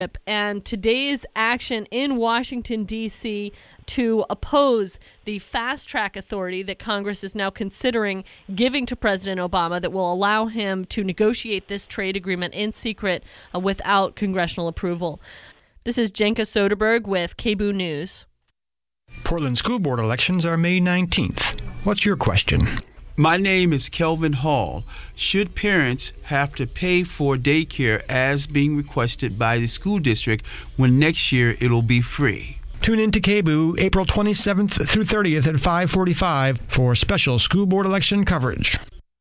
And today's action in Washington, D.C. to oppose the fast-track authority that Congress is now considering giving to President Obama that will allow him to negotiate this trade agreement in secret without congressional approval. This is Jenka Soderberg with KBOO News. Portland School Board elections are May 19th. What's your question? My name is Kelvin Hall. Should parents have to pay for daycare as being requested by the school district when next year it'll be free? Tune in to KBOO April 27th through 30th at 5:45 for special school board election coverage.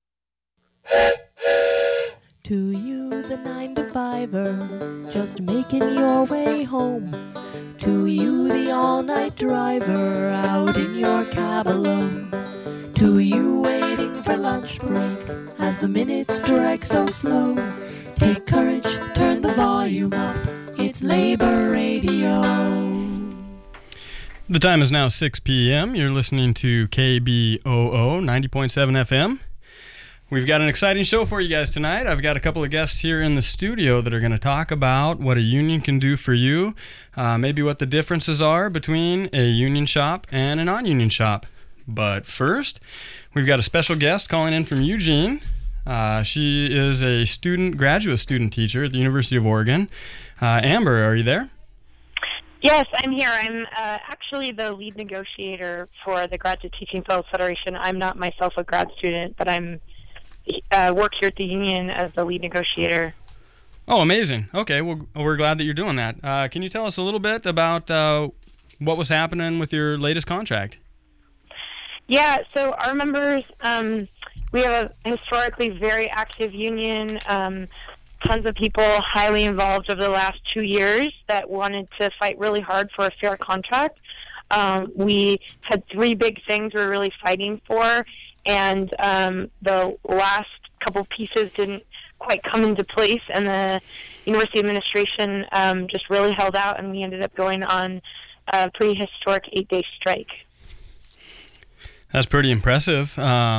To you, the 9-to-5er, just making your way home. To you, the all-night driver, out in your cab alone. To you, waiting for lunch break, as the minutes drag so slow. Take courage, turn the volume up, it's Labor Radio. The time is now 6 p.m. You're listening to KBOO 90.7 FM. We've got an exciting show for you guys tonight. I've got a couple of guests here in the studio that are going to talk about what a union can do for you, maybe what the differences are between a union shop and a non-union shop. But first, we've got a special guest calling in from Eugene. She is a graduate student teacher at the University of Oregon. Amber, are you there? Yes, I'm here. I'm actually the lead negotiator for the Graduate Teaching Fellows Federation. I'm not myself a grad student, but I'm work here at the union as the lead negotiator. Oh, amazing. Okay, well, we're glad that you're doing that. Can you tell us a little bit about what was happening with your latest contract? Yeah, so our members, we have a historically very active union, tons of people highly involved over the last 2 years that wanted to fight really hard for a fair contract. We had three big things we were really fighting for, and the last couple pieces didn't quite come into place, and the university administration just really held out, and we ended up going on a pretty historic 8-day strike. That's pretty impressive.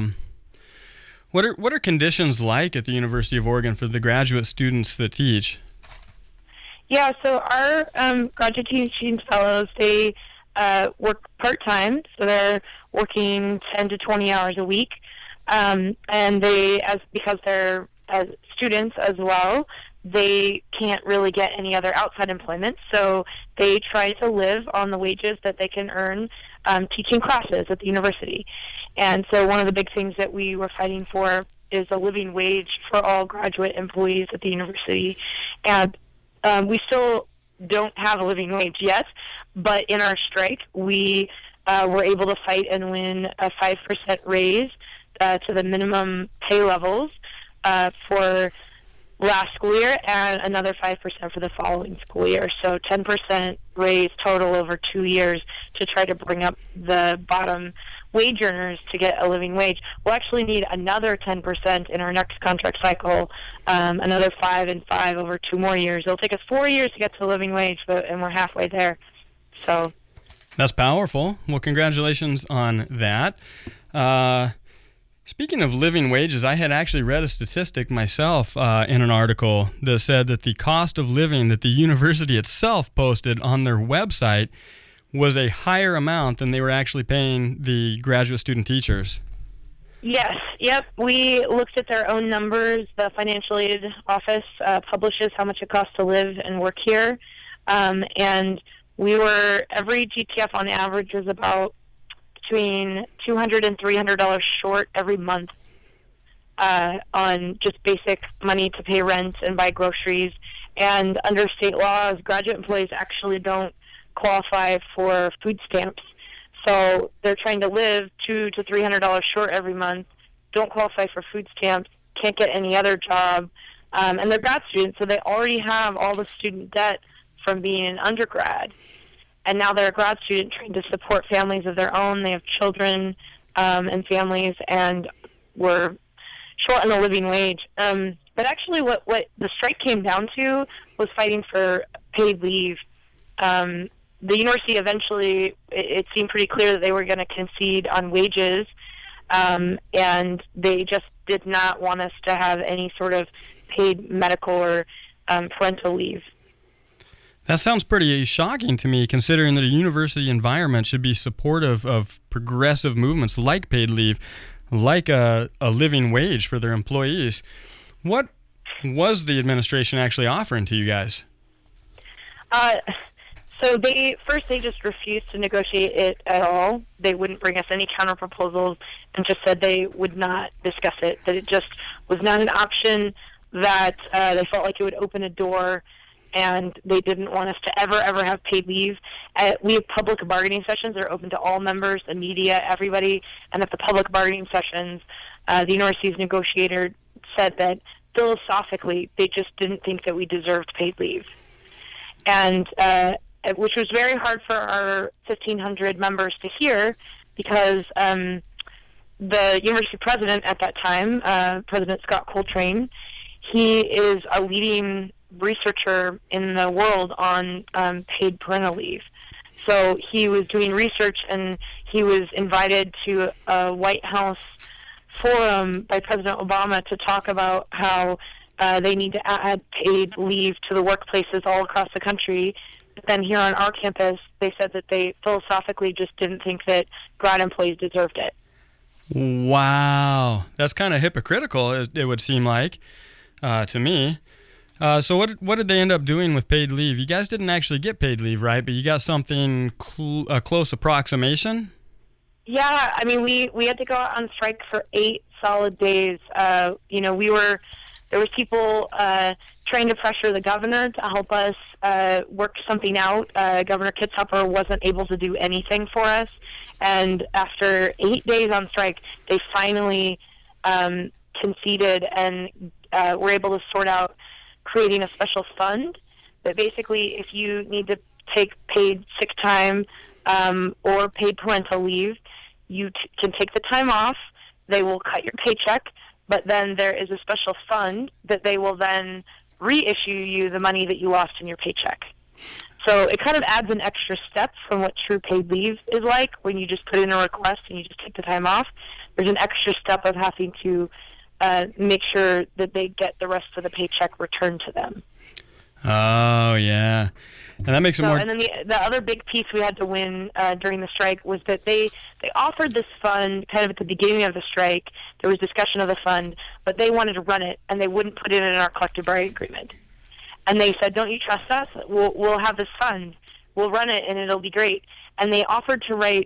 What are conditions like at the University of Oregon for the graduate students that teach? Yeah, so our graduate teaching fellows, they work part-time, so they're working 10 to 20 hours a week, and because they're students as well, they can't really get any other outside employment, so they try to live on the wages that they can earn teaching classes at the university. And so one of the big things that we were fighting for is a living wage for all graduate employees at the university. And we still don't have a living wage yet, but in our strike, we were able to fight and win a 5% raise to the minimum pay levels for last school year and another 5% for the following school year. So 10% raise total over 2 years to try to bring up the bottom wage earners to get a living wage. We'll actually need another 10% in our next contract cycle, another 5 and 5 over 2 more years. It'll take us 4 years to get to the living wage, and we're halfway there. So that's powerful. Well, congratulations on that. Speaking of living wages, I had actually read a statistic myself in an article that said that the cost of living that the university itself posted on their website was a higher amount than they were actually paying the graduate student teachers. Yes, yep. We looked at their own numbers. The financial aid office publishes how much it costs to live and work here. And every GTF on average was about between $200 and $300 short every month on just basic money to pay rent and buy groceries. And under state laws, graduate employees actually don't qualify for food stamps. So they're trying to live $200 to $300 short every month, don't qualify for food stamps, can't get any other job, and they're grad students, so they already have all the student debt from being an undergrad. And now they're a grad student trying to support families of their own. They have children and families, and we're short on a living wage. But actually what the strike came down to was fighting for paid leave. The university eventually, it seemed pretty clear that they were going to concede on wages, and they just did not want us to have any sort of paid medical or parental leave. That sounds pretty shocking to me, considering that a university environment should be supportive of progressive movements like paid leave, like a living wage for their employees. What was the administration actually offering to you guys? So they just refused to negotiate it at all. They wouldn't bring us any counter proposals and just said they would not discuss it, that it just was not an option, that they felt like it would open a door, and they didn't want us to ever have paid leave. We have public bargaining sessions that are open to all members, the media, everybody, and at the public bargaining sessions, the university's negotiator said that philosophically they just didn't think that we deserved paid leave. And which was very hard for our 1,500 members to hear, because the university president at that time, President Scott Coltrane, he is a leading researcher in the world on paid parental leave. So he was doing research, and he was invited to a White House forum by President Obama to talk about how they need to add paid leave to the workplaces all across the country. But then here on our campus, they said that they philosophically just didn't think that grad employees deserved it. Wow. That's kind of hypocritical, it would seem like, to me. So what did they end up doing with paid leave? You guys didn't actually get paid leave, right? But you got something, a close approximation? Yeah, I mean, we had to go out on strike for 8 solid days. There was people trying to pressure the governor to help us work something out. Governor Kitzhaber wasn't able to do anything for us. And after 8 days on strike, they finally conceded and were able to sort out creating a special fund that basically, if you need to take paid sick time or paid parental leave, you can take the time off. They will cut your paycheck, but then there is a special fund that they will then reissue you the money that you lost in your paycheck. So it kind of adds an extra step from what true paid leave is like when you just put in a request and you just take the time off. There's an extra step of having to make sure that they get the rest of the paycheck returned to them. Oh, yeah. And that makes it more... And then the other big piece we had to win during the strike was that they offered this fund kind of at the beginning of the strike. There was discussion of the fund, but they wanted to run it, and they wouldn't put it in our collective bargaining agreement. And they said, don't you trust us? We'll have this fund. We'll run it, and it'll be great. And they offered to write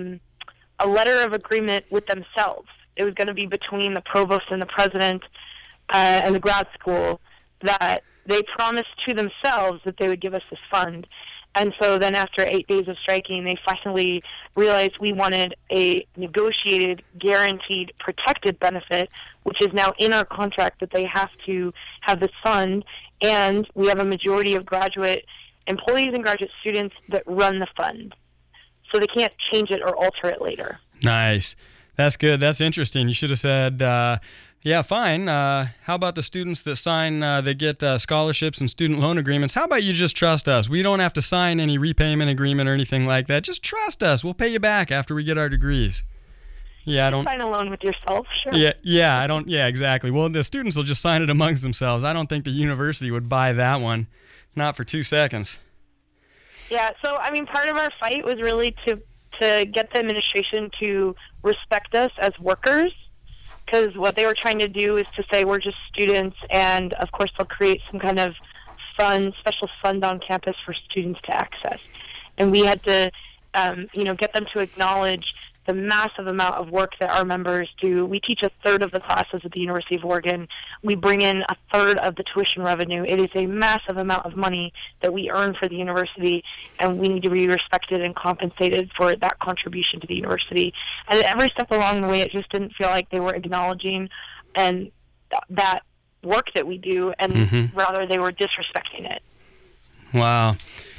a letter of agreement with themselves. It was going to be between the provost and the president and the grad school, that they promised to themselves that they would give us this fund. And so then after 8 days of striking, they finally realized we wanted a negotiated, guaranteed, protected benefit, which is now in our contract, that they have to have this fund. And we have a majority of graduate employees and graduate students that run the fund. So they can't change it or alter it later. Nice. That's good. That's interesting. You should have said, yeah, fine. How about the students that sign, they get scholarships and student loan agreements? How about you just trust us? We don't have to sign any repayment agreement or anything like that. Just trust us. We'll pay you back after we get our degrees. Yeah, I don't sign a loan with yourself, sure. Yeah, exactly. Well, the students will just sign it amongst themselves. I don't think the university would buy that one. Not for 2 seconds. Yeah, so I mean, part of our fight was really to get the administration to respect us as workers, because what they were trying to do is to say we're just students, and of course they'll create some kind of special fund on campus for students to access. And we had to, get them to acknowledge the massive amount of work that our members do. We teach a third of the classes at the University of Oregon. We bring in a third of the tuition revenue. It is a massive amount of money that we earn for the university, and we need to be respected and compensated for that contribution to the university. And every step along the way, it just didn't feel like they were acknowledging and that work that we do, and rather they were disrespecting it. Wow.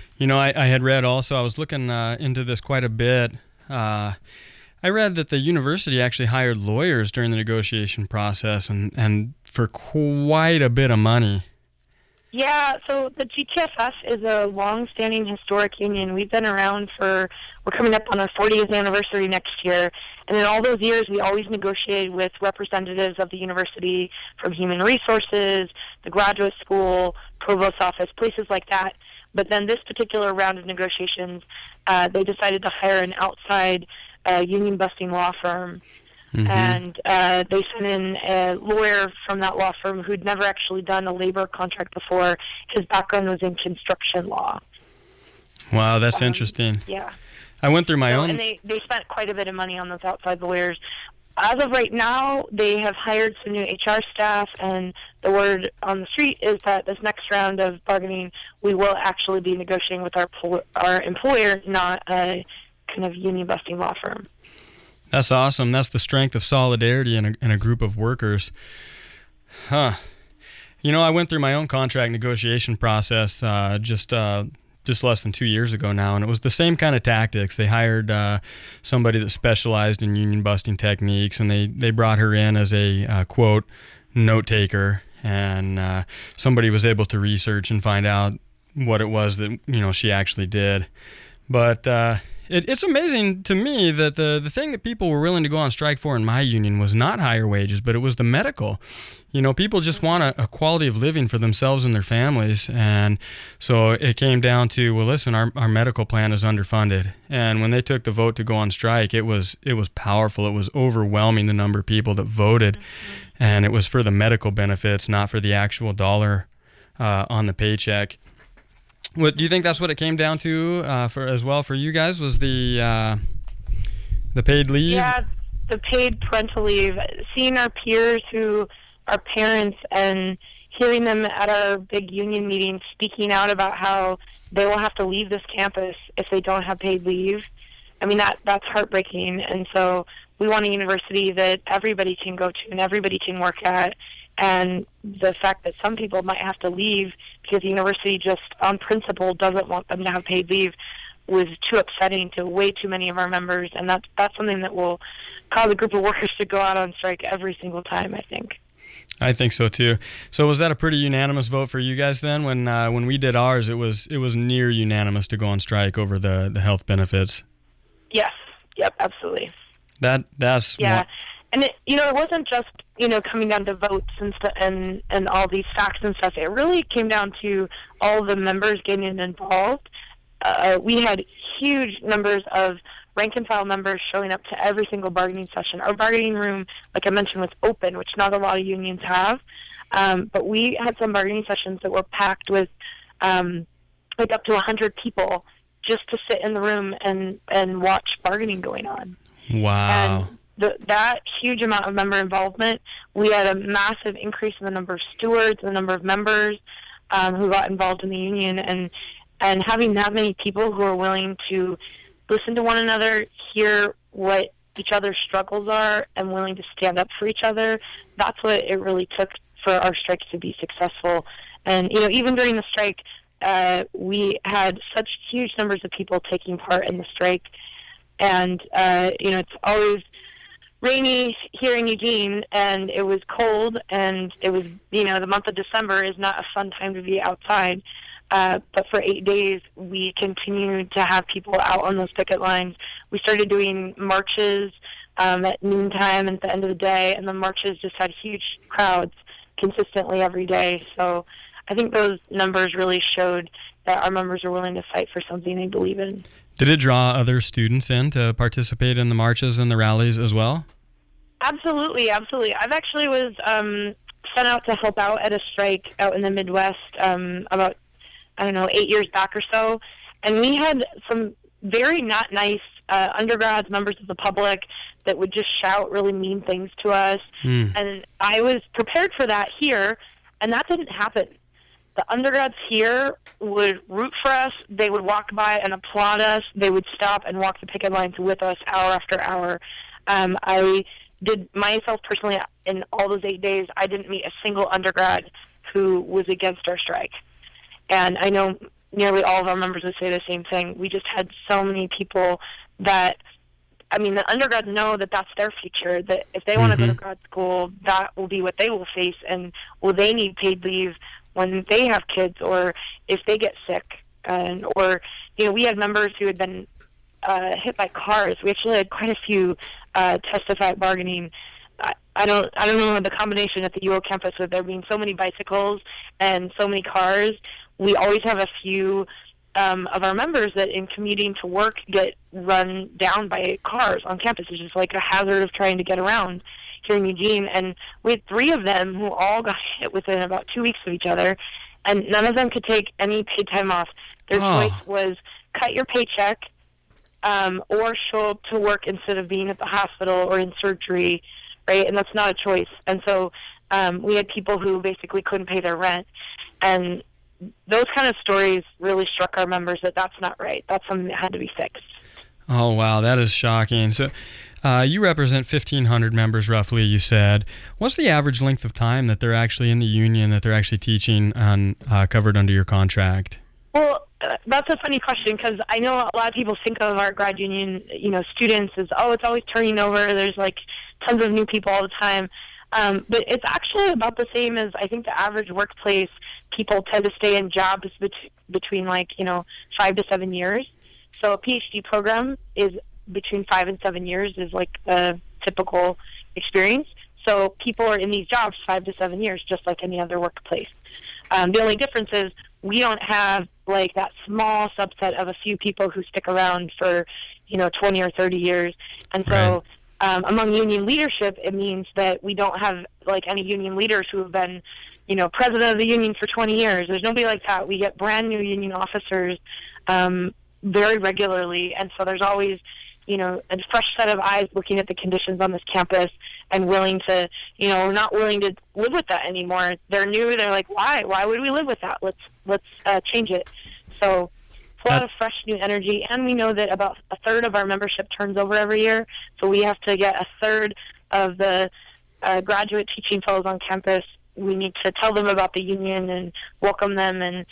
I had read also, I was looking into this quite a bit. I read that the university actually hired lawyers during the negotiation process and for quite a bit of money. Yeah, so the GTFS is a long-standing historic union. We've been around we're coming up on our 40th anniversary next year, and in all those years we always negotiated with representatives of the university from human resources, the graduate school, provost office, places like that. But then this particular round of negotiations, they decided to hire an outside union-busting law firm. And they sent in a lawyer from that law firm who'd never actually done a labor contract before. His background was in construction law. Wow, that's interesting. Yeah. I went through my own... And they spent quite a bit of money on those outside lawyers. As of right now, they have hired some new HR staff, and the word on the street is that this next round of bargaining, we will actually be negotiating with our employer, not a kind of union-busting law firm. That's awesome. That's the strength of solidarity in a group of workers. Huh. You know, I went through my own contract negotiation process just less than 2 years ago now, and it was the same kind of tactics. They hired somebody that specialized in union-busting techniques, and they brought her in as a, quote, note-taker, and somebody was able to research and find out what it was that, she actually did. But it's amazing to me that the thing that people were willing to go on strike for in my union was not higher wages, but it was the medical. People just want a quality of living for themselves and their families. And so it came down to, well, listen, our medical plan is underfunded. And when they took the vote to go on strike, it was powerful. It was overwhelming, the number of people that voted. And it was for the medical benefits, not for the actual dollar on the paycheck. What do you think? That's what it came down to for you guys, was the paid leave? Yeah, the paid parental leave. Seeing our peers who are parents and hearing them at our big union meetings speaking out about how they will have to leave this campus if they don't have paid leave. I mean, that's heartbreaking. And so we want a university that everybody can go to and everybody can work at. And the fact that some people might have to leave because the university just on principle doesn't want them to have paid leave was too upsetting to way too many of our members. And that's something that will cause a group of workers to go out on strike every single time, I think. I think so too. So was that a pretty unanimous vote for you guys then? When we did ours, it was near unanimous to go on strike over the health benefits. Yes. Yep. Absolutely. That's yeah. And it wasn't just coming down to votes and all these facts and stuff. It really came down to all the members getting involved. We had huge numbers of rank and file members showing up to every single bargaining session. Our bargaining room, like I mentioned, was open, which not a lot of unions have. But we had some bargaining sessions that were packed with up to 100 people just to sit in the room and watch bargaining going on. Wow. And that huge amount of member involvement, we had a massive increase in the number of stewards, the number of members who got involved in the union, and having that many people who are willing to listen to one another, hear what each other's struggles are, and willing to stand up for each other. That's what it really took for our strike to be successful. And, even during the strike, we had such huge numbers of people taking part in the strike. And, it's always rainy here in Eugene, and it was cold, and it was, the month of December is not a fun time to be outside. But for 8 days, we continued to have people out on those picket lines. We started doing marches at noontime and at the end of the day, and the marches just had huge crowds consistently every day. So I think those numbers really showed that our members are willing to fight for something they believe in. Did it draw other students in to participate in the marches and the rallies as well? Absolutely. I've actually was sent out to help out at a strike out in the Midwest about 8 years back or so, and we had some very not nice undergrads, members of the public, that would just shout really mean things to us. And I was prepared for that here, and that didn't happen. The undergrads here would root for us. They would walk by and applaud us. They would stop and walk the picket lines with us hour after hour. I did myself personally, in all those 8 days, I didn't meet a single undergrad who was against our strike. And I know nearly all of our members would say the same thing. We just had so many people that, the undergrads know that that's their future, that if they want to go to grad school, that will be what they will face, and will they need paid leave when they have kids or if they get sick. We had members who had been hit by cars. We actually had quite a few testify at bargaining. I don't know the combination at the UO campus with there being so many bicycles and so many cars we always have a few of our members that in commuting to work get run down by cars on campus. It's just like a hazard of trying to get around here in Eugene. And we had 3 of them who all got hit within about 2 weeks of each other, and none of them could take any paid time off. Their choice was cut your paycheck or show up to work instead of being at the hospital or in surgery, right? And that's not a choice. And so we had people who basically couldn't pay their rent. And those kind of stories really struck our members that that's not right. That's something that had to be fixed. Oh, wow, that is shocking. So you represent 1,500 members roughly, you said. What's the average length of time that they're actually in the union, that they're actually teaching on covered under your contract? Well, that's a funny question, because I know a lot of people think of our grad union, students as, it's always turning over. There's like tons of new people all the time. But it's actually about the same as I think the average workplace. People tend to stay in jobs between 5 to 7 years. So a PhD program is between 5 and 7 years is like a typical experience. So people are in these jobs 5 to 7 years, just like any other workplace. The only difference is we don't have like that small subset of a few people who stick around for 20 or 30 years. And so among union leadership, it means that we don't have like any union leaders who have been president of the union for 20 years. There's nobody like that. We get brand new union officers very regularly, and so there's always a fresh set of eyes looking at the conditions on this campus and willing to, we're not willing to live with that anymore. They're new. They're like, why would we live with that? Let's change it. So it's a lot of fresh new energy, and we know that about a third of our membership turns over every year, so we have to get a third of the graduate teaching fellows on campus. We need to tell them about the union and welcome them and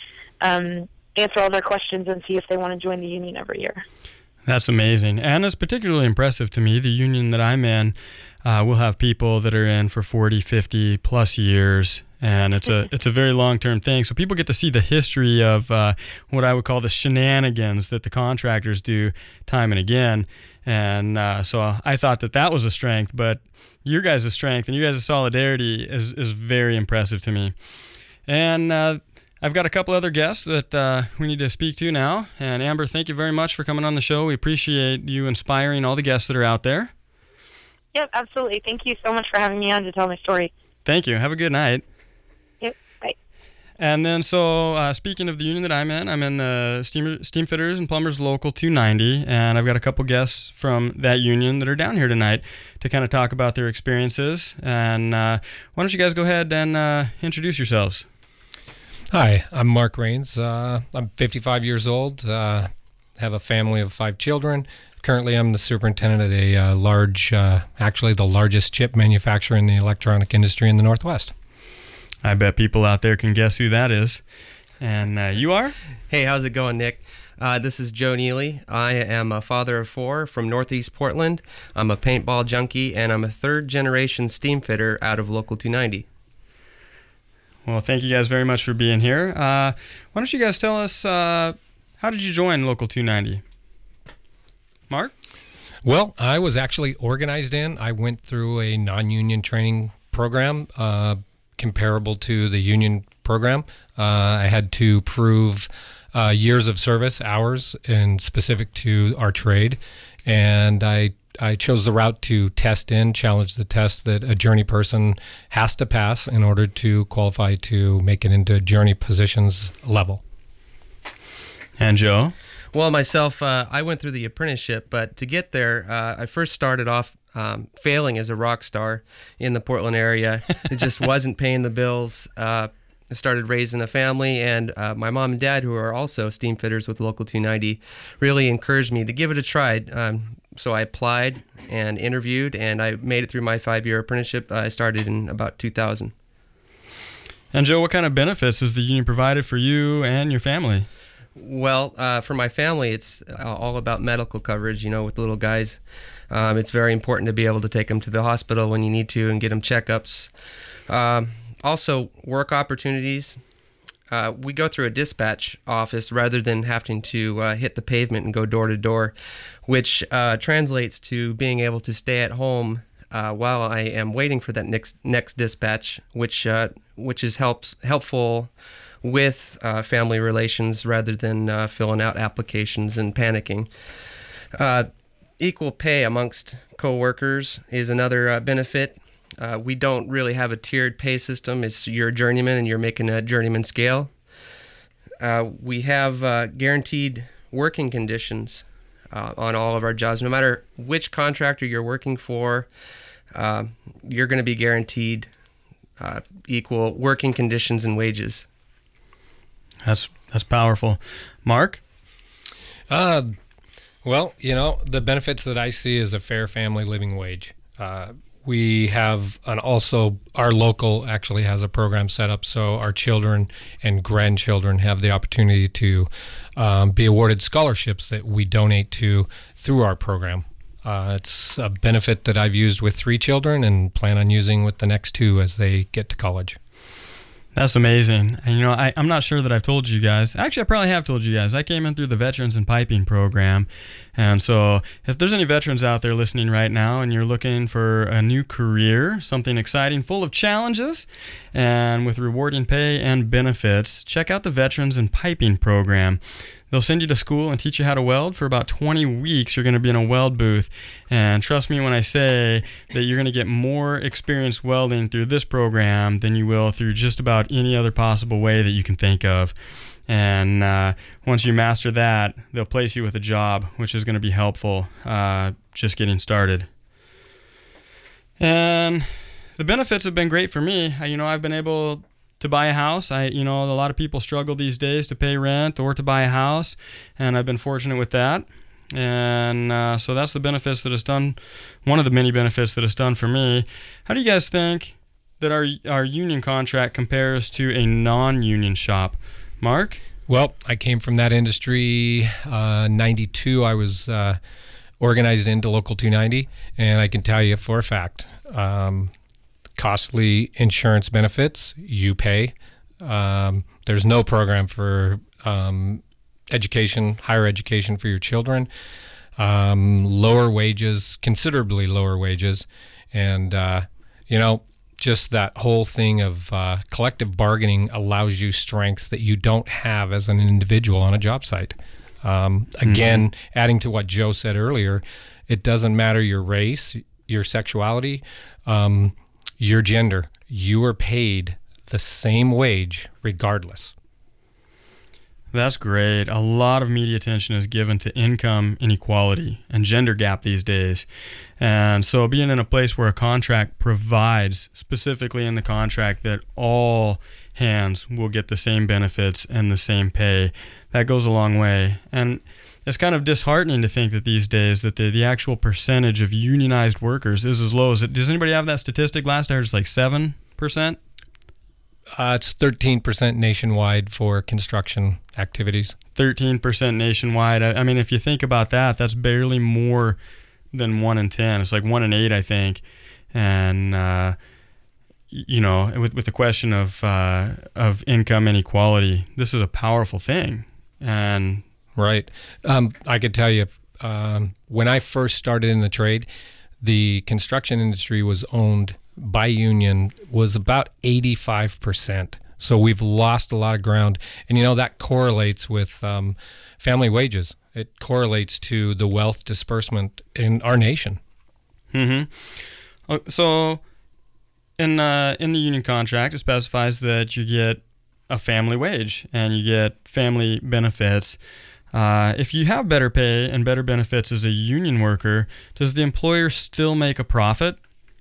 answer all their questions and see if they want to join the union every year. That's amazing. And it's particularly impressive to me. The union that I'm in will have people that are in for 40, 50 plus years. And it's a very long-term thing. So people get to see the history of what I would call the shenanigans that the contractors do time and again. And so I thought that was a strength, but your guys' strength and your guys' solidarity is very impressive to me. And I've got a couple other guests that we need to speak to now. And Amber, thank you very much for coming on the show. We appreciate you inspiring all the guests that are out there. Yep, absolutely. Thank you so much for having me on to tell my story. Thank you. Have a good night. Yep, bye. And then speaking of the union that I'm in the Steam Fitters and Plumbers Local 290, and I've got a couple guests from that union that are down here tonight to kind of talk about their experiences. And why don't you guys go ahead and introduce yourselves? Hi, I'm Mark Rains. I'm 55 years old, have a family of 5 children. Currently, I'm the superintendent at a the largest chip manufacturer in the electronic industry in the Northwest. I bet people out there can guess who that is. And you are? Hey, how's it going, Nick? This is Joe Neely. I am a father of 4 from Northeast Portland. I'm a paintball junkie, and I'm a 3rd-generation steam fitter out of Local 290. Well, thank you guys very much for being here. Why don't you guys tell us, how did you join Local 290? Mark? Well, I was actually organized in. I went through a non-union training program comparable to the union program. I had to prove years of service, hours, and specific to our trade. And I chose the route to challenge the test that a journey person has to pass in order to qualify to make it into journey positions level. And Joe? Well, myself, I went through the apprenticeship, but to get there, I first started off failing as a rock star in the Portland area. It just wasn't paying the bills. I started raising a family, and my mom and dad, who are also steam fitters with Local 290, really encouraged me to give it a try. So I applied and interviewed, and I made it through my 5-year apprenticeship. I started in about 2000. And Joe, what kind of benefits has the union provided for you and your family? Well, for my family, it's all about medical coverage, with little guys. It's very important to be able to take them to the hospital when you need to and get them checkups. Also, work opportunities. We go through a dispatch office rather than having to hit the pavement and go door to door, which translates to being able to stay at home while I am waiting for that next dispatch, which is helpful with family relations rather than filling out applications and panicking. Equal pay amongst coworkers is another benefit. We don't really have a tiered pay system. It's you're a journeyman and you're making a journeyman scale. We have guaranteed working conditions on all of our jobs. No matter which contractor you're working for, you're going to be guaranteed equal working conditions and wages. That's powerful. Mark? Well, the benefits that I see is a fair family living wage. We have our local actually has a program set up so our children and grandchildren have the opportunity to be awarded scholarships that we donate to through our program. It's a benefit that I've used with 3 children and plan on using with the next 2 as they get to college. That's amazing. And, I'm not sure that I've told you guys. Actually, I probably have told you guys. I came in through the Veterans in Piping program. And so if there's any veterans out there listening right now and you're looking for a new career, something exciting, full of challenges, and with rewarding pay and benefits, check out the Veterans in Piping program. They'll send you to school and teach you how to weld. For about 20 weeks, you're going to be in a weld booth. And trust me when I say that you're going to get more experience welding through this program than you will through just about any other possible way that you can think of. And once you master that, they'll place you with a job, which is going to be helpful just getting started. And the benefits have been great for me. I've been able to buy a house. A lot of people struggle these days to pay rent or to buy a house, and I've been fortunate with that. And so that's the benefits that it's done. One of the many benefits that it's done for me. How do you guys think that our union contract compares to a non-union shop? Mark? Well, I came from that industry. 92, I was organized into Local 290, and I can tell you for a fact, costly insurance benefits you pay. There's no program for education, higher education for your children. Lower wages, considerably lower wages, and just that whole thing of collective bargaining allows you strengths that you don't have as an individual on a job site. Again, adding to what Joe said earlier, it doesn't matter your race, your sexuality, your gender. You are paid the same wage regardless. That's great. A lot of media attention is given to income inequality and gender gap these days. And so being in a place where a contract provides specifically in the contract that all hands will get the same benefits and the same pay, that goes a long way. And it's kind of disheartening to think that these days that the actual percentage of unionized workers is as low as it. Does anybody have that statistic? Last I heard it's like 7%? It's 13% nationwide for construction activities. 13% nationwide. I mean, if you think about that, that's barely more than 1 in 10. It's like 1 in 8, I think. And with the question of income inequality, this is a powerful thing. And right. I could tell you, when I first started in the trade, the construction industry was owned by union was about 85%. So we've lost a lot of ground. And, that correlates with family wages. It correlates to the wealth disbursement in our nation. Mm-hmm. So in the union contract, it specifies that you get a family wage and you get family benefits. If you have better pay and better benefits as a union worker, does the employer still make a profit?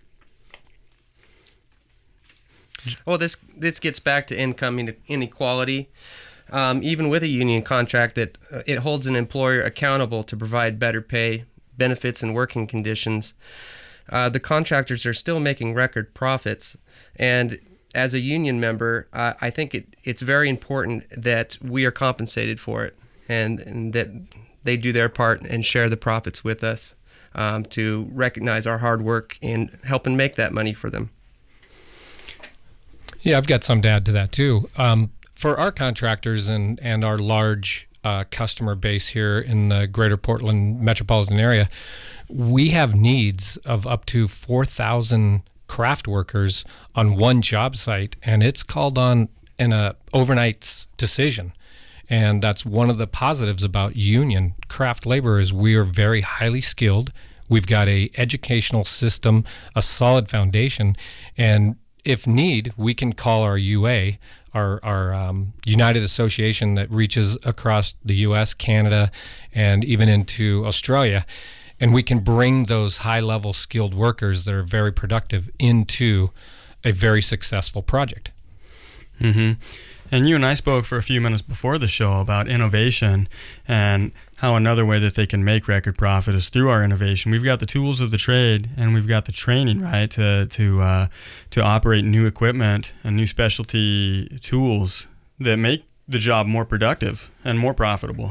Well, this gets back to income inequality. Even with a union contract, that it holds an employer accountable to provide better pay, benefits, and working conditions. The contractors are still making record profits, and as a union member, I think it's very important that we are compensated for it, and that they do their part and share the profits with us to recognize our hard work in helping make that money for them. Yeah, I've got some to add to that too. For our contractors and our large customer base here in the greater Portland metropolitan area, we have needs of up to 4,000 craft workers on one job site, and it's called on a overnight decision. And that's one of the positives about union craft labor is we are very highly skilled. We've got a educational system, a solid foundation, and if need, we can call our UA, our United Association that reaches across the U.S., Canada, and even into Australia, and we can bring those high-level skilled workers that are very productive into a very successful project. Mm-hmm. And you and I spoke for a few minutes before the show about innovation and how another way that they can make record profit is through our innovation. We've got the tools of the trade, and we've got the training, right, to operate new equipment and new specialty tools that make the job more productive and more profitable.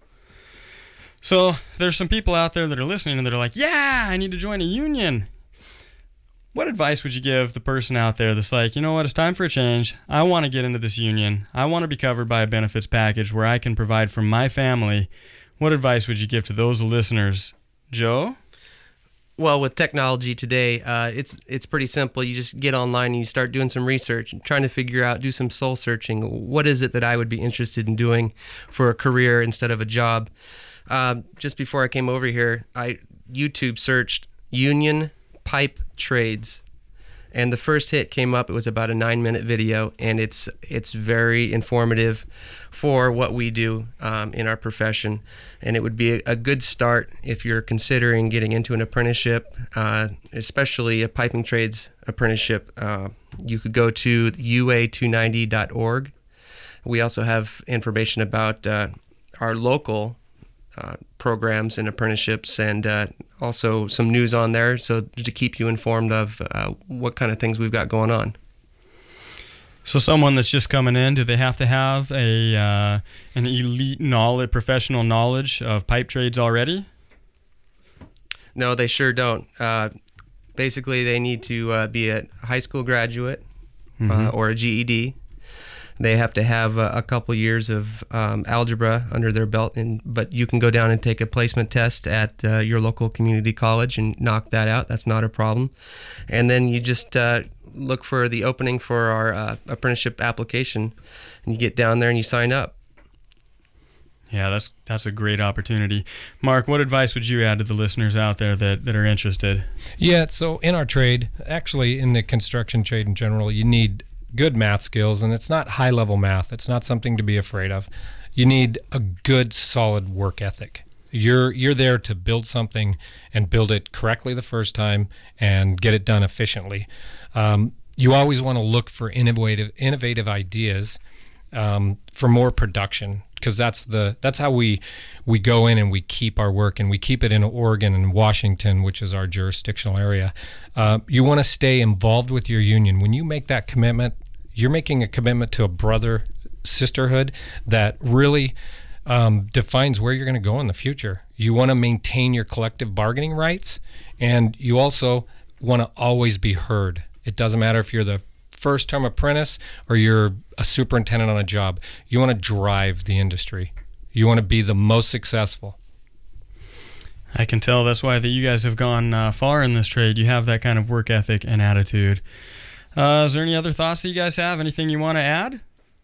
So there's some people out there that are listening and that are like, yeah, I need to join a union. What advice would you give the person out there that's like, you know what, it's time for a change. I want to get into this union. I want to be covered by a benefits package where I can provide for my family. What advice would you give to those listeners? Joe? Well, with technology today, it's pretty simple. You just get online and you start doing some research, trying to figure out, do some soul searching. What is it that I would be interested in doing for a career instead of a job? Just before I came over here, I YouTube searched union pipe trades, and the first hit came up. It was about a 9-minute video, and it's very informative for what we do in our profession, and it would be a good start if you're considering getting into an apprenticeship, especially a piping trades apprenticeship. You could go to ua290.org. We also have information about our local programs and apprenticeships, and also some news on there, so to keep you informed of what kind of things we've got going on. So someone that's just coming in, do they have to have an elite knowledge, professional knowledge of pipe trades already? No, they sure don't. Basically, they need to be a high school graduate or a GED. They have to have a couple years of algebra under their belt, but you can go down and take a placement test at your local community college and knock that out. That's not a problem. And then you just look for the opening for our apprenticeship application, and you get down there and you sign up. Yeah, that's a great opportunity. Mark, what advice would you add to the listeners out there that are interested? Yeah, so in our trade, actually in the construction trade in general, you need good math skills, and it's not high-level math. It's not something to be afraid of. You need a good, solid work ethic. You're there to build something and build it correctly the first time and get it done efficiently. You always want to look for innovative ideas for more production, because that's how we go in and we keep our work, and we keep it in Oregon and Washington, which is our jurisdictional area. You want to stay involved with your union. When you make that commitment, you're making a commitment to a brother-sisterhood that really defines where you're going to go in the future. You want to maintain your collective bargaining rights, and you also want to always be heard. It doesn't matter if you're the first-term apprentice or you're a superintendent on a job. You want to drive the industry. You want to be the most successful. I can tell that's why that you guys have gone far in this trade. You have that kind of work ethic and attitude. Is there any other thoughts that you guys have? Anything you want to add?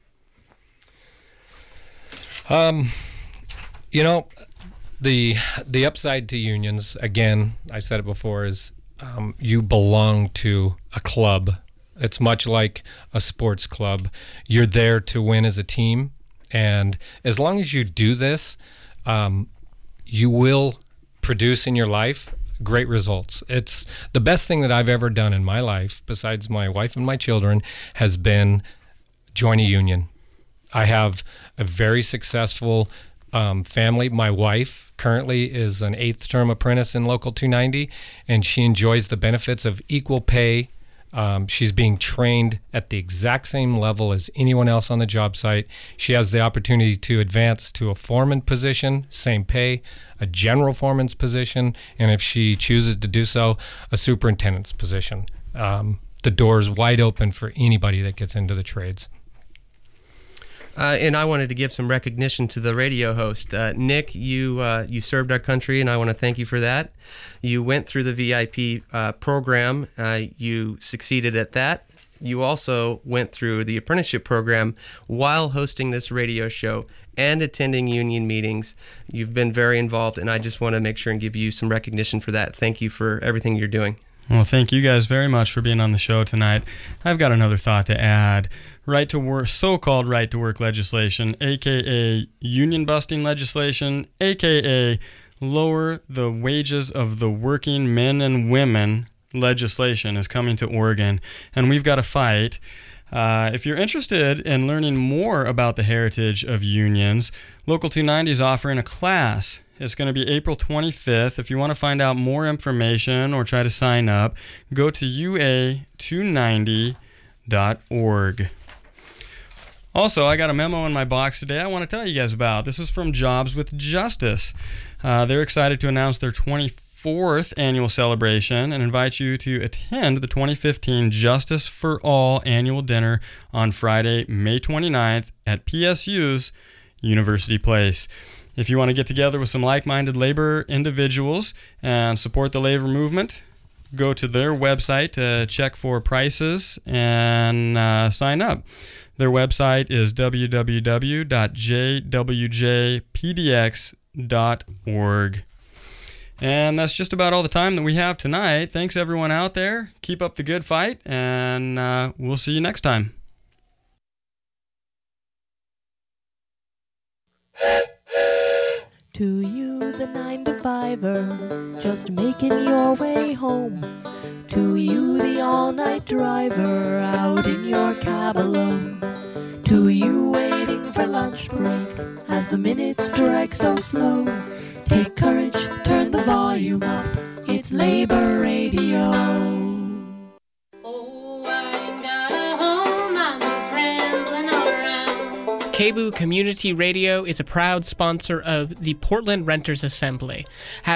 The upside to unions, again, I said it before, is you belong to a club. It's much like a sports club. You're there to win as a team, and as long as you do this, you will produce in your life great results. It's the best thing that I've ever done in my life, besides my wife and my children, has been join a union. I have a very successful family. My wife currently is an 8th-term apprentice in Local 290, and she enjoys the benefits of equal pay. She's being trained at the exact same level as anyone else on the job site. She has the opportunity to advance to a foreman position, same pay, a general foreman's position, and if she chooses to do so, a superintendent's position. The door is wide open for anybody that gets into the trades. And I wanted to give some recognition to the radio host. Nick, you served our country, and I want to thank you for that. You went through the VIP program. You succeeded at that. you also went through the apprenticeship program while hosting this radio show and attending union meetings. You've been very involved, and I just want to make sure and give you some recognition for that. Thank you for everything you're doing. Well, thank you guys very much for being on the show tonight. I've got another thought to add. Right to work, so-called right to work legislation, aka union busting legislation, aka lower the wages of the working men and women legislation is coming to Oregon, and we've got to fight. If you're interested in learning more about the heritage of unions, Local 290 is offering a class. It's going to be April 25th. If you want to find out more information or try to sign up, go to ua290.org. Also, I got a memo in my box today I want to tell you guys about. This is from Jobs with Justice. They're excited to announce their 24th annual celebration and invite you to attend the 2015 Justice for All annual dinner on Friday, May 29th at PSU's University Place. If you want to get together with some like-minded labor individuals and support the labor movement, go to their website to check for prices and sign up. Their website is www.jwjpdx.org. And that's just about all the time that we have tonight. Thanks, everyone out there. Keep up the good fight, and we'll see you next time. To you, the 9-to-5er, just making your way home. To you, the all-night driver, out in your cab alone. To you, waiting for lunch break, as the minutes drag so slow. Take courage, turn the volume up, it's Labor Radio. Oh, I ain't got a home, I'm just rambling around. KBOO Community Radio is a proud sponsor of the Portland Renters Assembly.